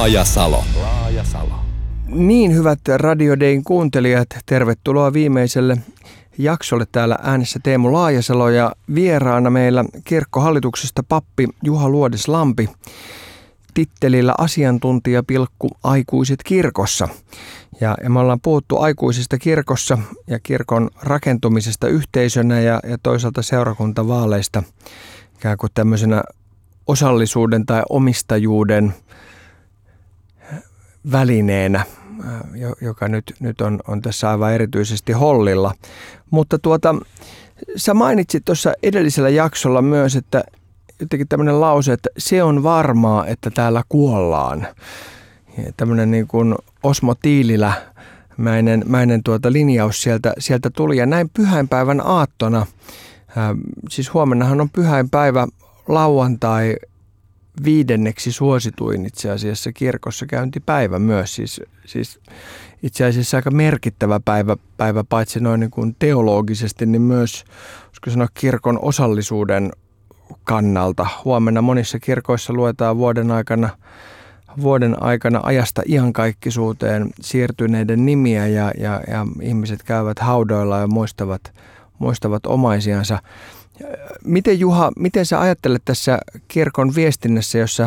Laajasalo. Niin, hyvät Radio Dayn kuuntelijat, tervetuloa viimeiselle jaksolle. Täällä äänessä Teemu Laajasalo ja vieraana meillä kirkkohallituksesta pappi Juha Luodislampi tittelillä asiantuntija aikuiset kirkossa. Ja me ollaan puhuttu aikuisista kirkossa ja kirkon rakentumisesta yhteisönä ja toisaalta seurakuntavaaleista ikään kuin tämmöisenä osallisuuden tai omistajuuden välineenä, joka nyt on tässä aivan erityisesti hollilla. Mutta sä mainitsit tuossa edellisellä jaksolla myös, että jotenkin tämmöinen lause, että se on varmaa, että täällä kuollaan. Ja tämmöinen niin kuin Osmo Tiililämäinen linjaus sieltä tuli. Ja näin pyhäinpäivän aattona, siis huomennahan on pyhäinpäivä, lauantai, 5. suosituin itse asiassa kirkossa käyntipäivä myös. Siis itse asiassa aika merkittävä päivä paitsi noin niin kuin teologisesti, niin myös olisiko sanoa kirkon osallisuuden kannalta. Huomenna monissa kirkoissa luetaan vuoden aikana ajasta iankaikkisuuteen siirtyneiden nimiä ja ihmiset käyvät haudoilla ja muistavat omaisiansa. Miten Juha, miten sä ajattelet tässä kirkon viestinnässä, jossa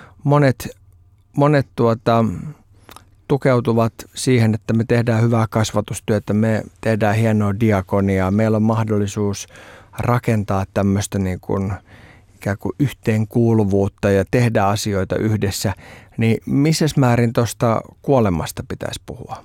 monet tukeutuvat siihen, että me tehdään hyvää kasvatustyötä, me tehdään hienoa diakoniaa, meillä on mahdollisuus rakentaa tämmöistä niin kuin ikään kuin yhteenkuuluvuutta ja tehdä asioita yhdessä, niin missä määrin tuosta kuolemasta pitäisi puhua?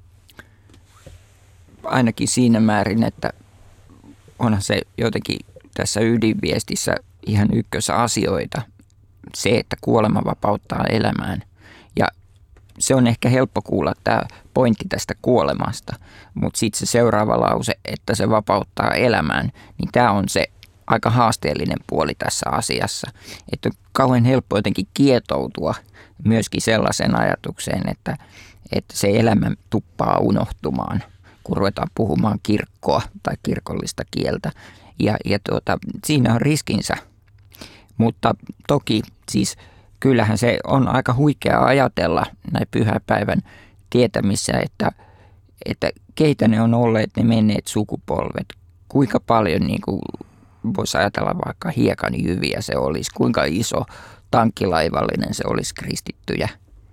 Ainakin siinä määrin, että onhan se jotenkin tässä ydinviestissä ihan ykkösasioita, se, että kuolema vapauttaa elämään. Ja se on ehkä helppo kuulla tämä pointti tästä kuolemasta, mutta sitten se seuraava lause, että se vapauttaa elämään, niin tämä on se aika haasteellinen puoli tässä asiassa. Että on kauhean helppo jotenkin kietoutua myöskin sellaisen ajatukseen, että se elämä tuppaa unohtumaan, kun ruvetaan puhumaan kirkkoa tai kirkollista kieltä. Ja siinä on riskinsä, mutta toki siis kyllähän se on aika huikea ajatella näin pyhäpäivän tietämissä, että keitä ne on olleet ne menneet sukupolvet, kuinka paljon niin kuin voisi ajatella vaikka hiekan jyviä se olisi, kuinka iso tankkilaivallinen se olisi kristittyjä.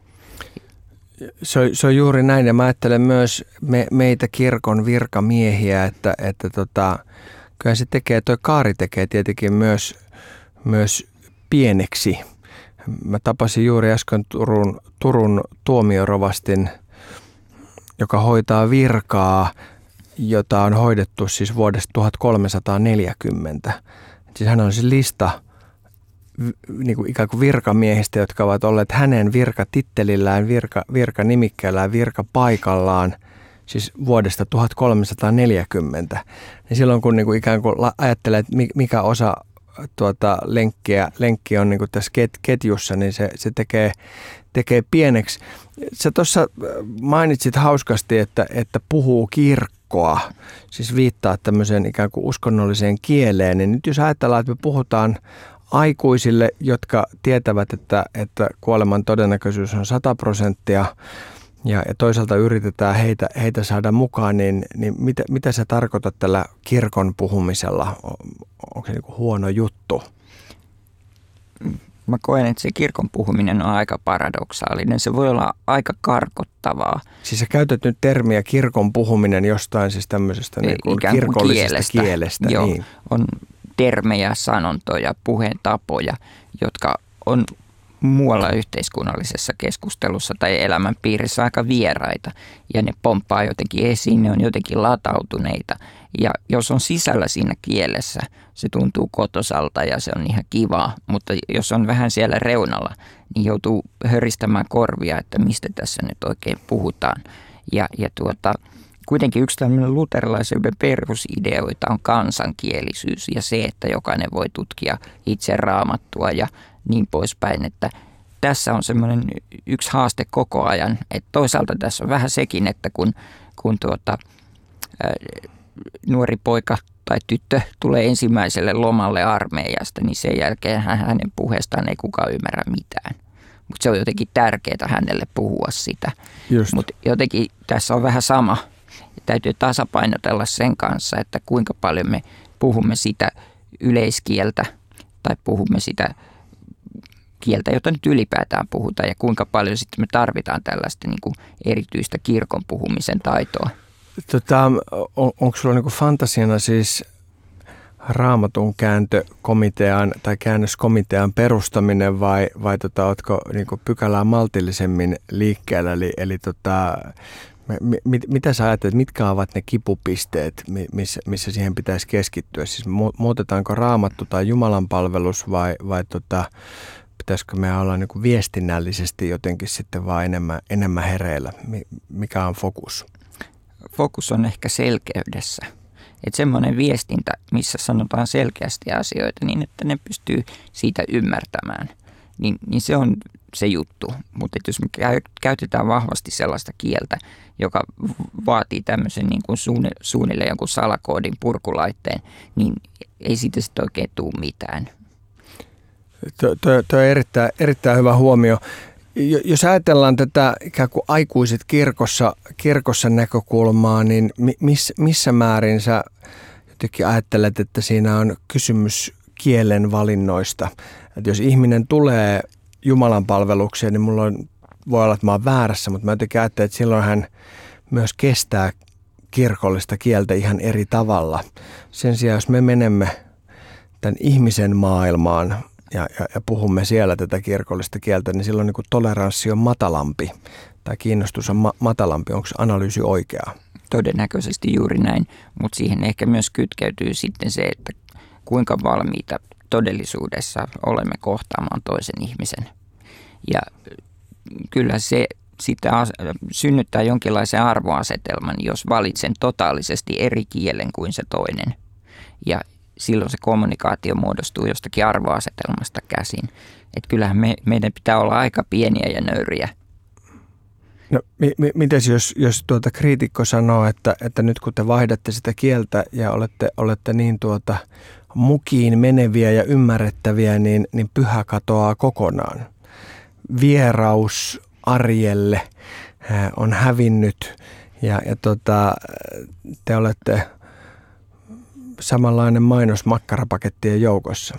Se on juuri näin ja mä ajattelen myös meitä kirkon virkamiehiä, että kyllä se toi kaari tekee tietenkin myös pieneksi. Mä tapasin juuri äsken Turun tuomiorovastin, joka hoitaa virkaa, jota on hoidettu siis vuodesta 1340. Siis hän on siis lista niin kuin ikään kuin virkamiehistä, jotka ovat olleet hänen virkatittelillään, virkanimikkeellään, virkapaikallaan siis vuodesta 1340. Niin silloin kun niin kuin ikään kuin ajattelee, että mikä osa lenkkiä on niin kuin tässä ketjussa, niin se tekee pieneksi. Sä tuossa mainitsit hauskasti, että puhuu kirkkoa, siis viittaa tämmöiseen ikään kuin uskonnolliseen kieleen. Niin nyt jos ajatellaan, että me puhutaan aikuisille, jotka tietävät, että kuoleman todennäköisyys on 100%, ja toisaalta yritetään heitä saada mukaan, niin mitä sä tarkoitat tällä kirkon puhumisella? Onko se niin kuin huono juttu? Mä koen, että se kirkon puhuminen on aika paradoksaalinen. Se voi olla aika karkottavaa. Siis sä käytät nyt termiä kirkon puhuminen jostain siis tämmöisestä niin kuin kirkollisesta kielestä. Joo, niin. On termejä, sanontoja, puheentapoja, jotka on muualla yhteiskunnallisessa keskustelussa tai elämän piirissä aika vieraita. Ja ne pomppaa jotenkin esiin, ne on jotenkin latautuneita. Ja jos on sisällä siinä kielessä, se tuntuu kotosalta ja se on ihan kivaa. Mutta jos on vähän siellä reunalla, niin joutuu höristämään korvia, että mistä tässä nyt oikein puhutaan. Ja kuitenkin yksi tämmöinen luterilaisuuden perusideoita on kansankielisyys ja se, että jokainen voi tutkia itse raamattua ja niin poispäin, että tässä on semmoinen yksi haaste koko ajan, että toisaalta tässä on vähän sekin, että kun nuori poika tai tyttö tulee ensimmäiselle lomalle armeijasta, niin sen jälkeen hänen puheestaan ei kukaan ymmärrä mitään. mutta se on jotenkin tärkeää hänelle puhua sitä. Mutta jotenkin tässä on vähän sama. Täytyy tasapainotella sen kanssa, että kuinka paljon me puhumme sitä yleiskieltä tai puhumme sitä kieltä, jota nyt ylipäätään puhutaan, ja kuinka paljon sitten me tarvitaan tällaista niin kuin erityistä kirkon puhumisen taitoa. Onko sulla niin kuin fantasiana siis Raamatun kääntökomitean tai käännöskomitean perustaminen vai ootko niin kuin pykälää maltillisemmin liikkeellä? Eli mitä sä ajattelet, mitkä ovat ne kipupisteet, missä siihen pitäisi keskittyä? Siis muutetaanko Raamattu tai Jumalan palvelus vai pitäisikö me olla niin kuin viestinnällisesti jotenkin sitten vaan enemmän hereillä? Mikä on fokus? Fokus on ehkä selkeydessä. Että semmoinen viestintä, missä sanotaan selkeästi asioita niin, että ne pystyy siitä ymmärtämään, niin se on se juttu. Mutta jos me käytetään vahvasti sellaista kieltä, joka vaatii tämmöisen niin kuin suunnilleen jonkun salakoodin purkulaitteen, niin ei siitä sitten oikein tule mitään. Tuo on erittäin hyvä huomio. Jos ajatellaan tätä ikään kuin aikuiset kirkossa näkökulmaa, niin missä määrin sä jotenkin ajattelet, että siinä on kysymys kielen valinnoista? Että jos ihminen tulee Jumalan palvelukseen, niin voi olla, että mä oon väärässä, mutta mä jotenkin ajattelen, että silloin hän myös kestää kirkollista kieltä ihan eri tavalla. Sen sijaan, jos me menemme tämän ihmisen maailmaan ja puhumme siellä tätä kirkollista kieltä, niin silloin niin kuin toleranssi on matalampi tai kiinnostus on matalampi. Onko analyysi oikeaa? Todennäköisesti juuri näin, mutta siihen ehkä myös kytkeytyy sitten se, että kuinka valmiita todellisuudessa olemme kohtaamaan toisen ihmisen. Ja kyllä se sitten synnyttää jonkinlaisen arvoasetelman, jos valitsen totaalisesti eri kielen kuin se toinen. Ja silloin se kommunikaatio muodostuu jostakin arvoasetelmasta käsin. Että kyllähän meidän pitää olla aika pieniä ja nöyriä. No, mites jos kriitikko sanoo, että nyt kun te vaihdatte sitä kieltä ja olette niin mukiin meneviä ja ymmärrettäviä, niin pyhä katoaa kokonaan. Vieraus arjelle on hävinnyt ja te olette samanlainen mainos makkarapakettien joukossa.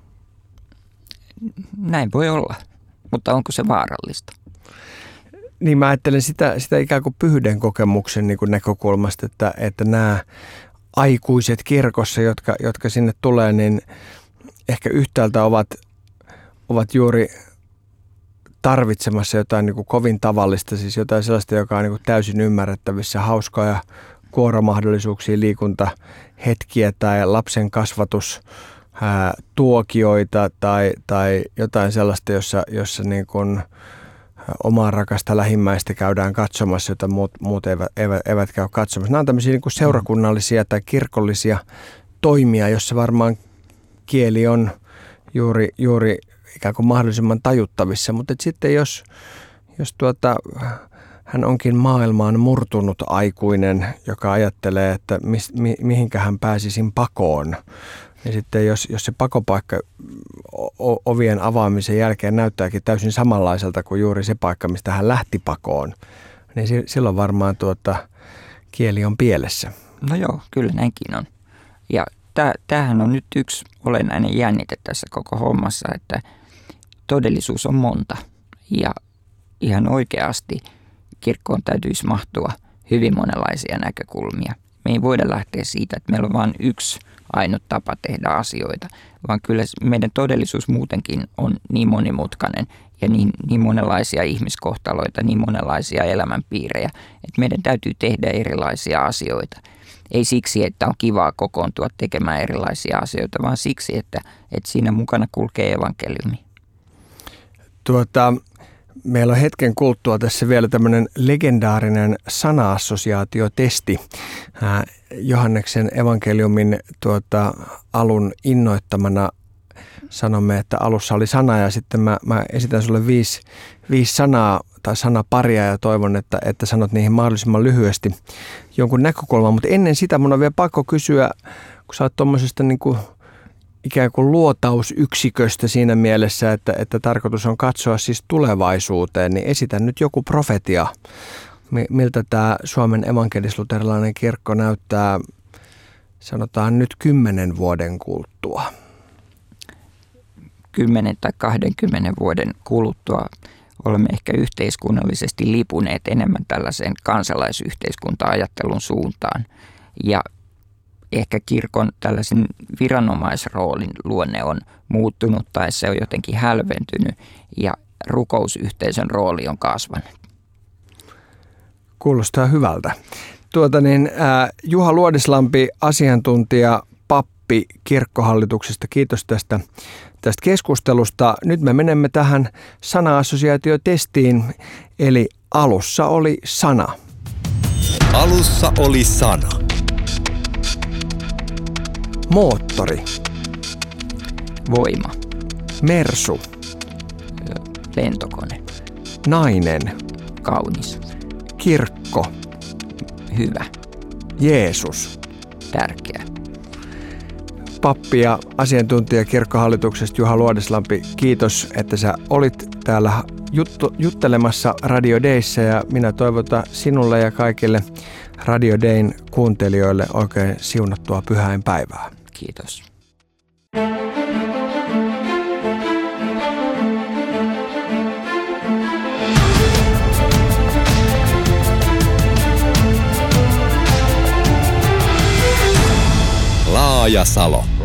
Näin voi olla, mutta onko se vaarallista? Niin mä ajattelen sitä ikään kuin pyhyyden kokemuksen niin kuin näkökulmasta, että nämä aikuiset kirkossa, jotka sinne tulee, niin ehkä yhtäältä ovat juuri tarvitsemassa jotain niin kuin kovin tavallista, siis jotain sellaista, joka on niin kuin täysin ymmärrettävissä, hauskoja kuoromahdollisuuksia, liikuntahetkiä tai lapsen kasvatustuokioita tai jotain sellaista, jossa niin kuin omaa rakasta lähimmäistä käydään katsomassa, jota muut eivät käy katsomassa. Nämä on tämmöisiä niin kuin seurakunnallisia tai kirkollisia toimia, jossa varmaan kieli on juuri ikään kuin mahdollisimman tajuttavissa. Mutta sitten jos hän onkin maailmaan murtunut aikuinen, joka ajattelee, että mihinkä hän pääsisin pakoon, niin sitten jos se pakopaikka ovien avaamisen jälkeen näyttääkin täysin samanlaiselta kuin juuri se paikka, mistä hän lähti pakoon, niin silloin varmaan kieli on pielessä. No joo, kyllä näinkin on. Ja tämähän on nyt yksi olennainen jännite tässä koko hommassa, että todellisuus on monta. Ja ihan oikeasti kirkkoon täytyisi mahtua hyvin monenlaisia näkökulmia. Me ei voida lähteä siitä, että meillä on vain yksi ainut tapa tehdä asioita, vaan kyllä meidän todellisuus muutenkin on niin monimutkainen ja niin monenlaisia ihmiskohtaloita, niin monenlaisia elämänpiirejä, että meidän täytyy tehdä erilaisia asioita. Ei siksi, että on kivaa kokoontua tekemään erilaisia asioita, vaan siksi, että siinä mukana kulkee evankeliumi. Meillä on hetken kuluttua tässä vielä tämmöinen legendaarinen sana-assosiaatiotesti. Johanneksen evankeliumin alun innoittamana sanomme, että alussa oli sana ja sitten mä esitän sulle viisi sanaa tai sanaparia ja toivon, että sanot niihin mahdollisimman lyhyesti jonkun näkökulman. Mutta ennen sitä mun on vielä pakko kysyä, kun sä oot tuommoisesta niin kuin ikään kuin luotausyksiköstä siinä mielessä, että tarkoitus on katsoa siis tulevaisuuteen, niin esitän nyt joku profetia, miltä tämä Suomen evankelis-luterilainen kirkko näyttää, sanotaan nyt 10 vuoden kuluttua. 10 tai 20 vuoden kuluttua olemme ehkä yhteiskunnallisesti lipuneet enemmän tällaiseen kansalaisyhteiskunta-ajattelun suuntaan. Ja ehkä kirkon tällaisen viranomaisroolin luonne on muuttunut tai se on jotenkin hälventynyt ja rukousyhteisön rooli on kasvanut. Kuulostaa hyvältä. Juha Luodislampi, asiantuntija, pappi kirkkohallituksesta. Kiitos tästä keskustelusta. Nyt me menemme tähän sana-assosiaatiotestiin, eli alussa oli sana. Alussa oli sana. Moottori. Voima. Mersu. Lentokone. Nainen. Kaunis. Kirkko. Hyvä. Jeesus. Tärkeä. Pappi ja asiantuntija kirkkohallituksesta Juha Luodislampi, kiitos, että sä olit täällä juttelemassa Radio Dayssä ja minä toivotan sinulle ja kaikille Radio Dayn kuuntelijoille oikein siunattua pyhäinpäivää. Kiitos. Laajasalo.